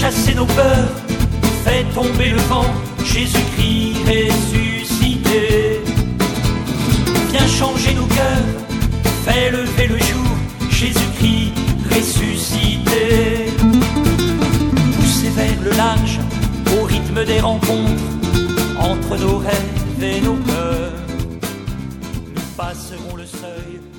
chasser nos peurs, fais tomber le vent, Jésus-Christ ressuscité. Viens changer nos cœurs, fais lever le jour, Jésus-Christ ressuscité. Poussez vers le large, au rythme des rencontres, entre nos rêves et nos peurs, nous passerons le seuil.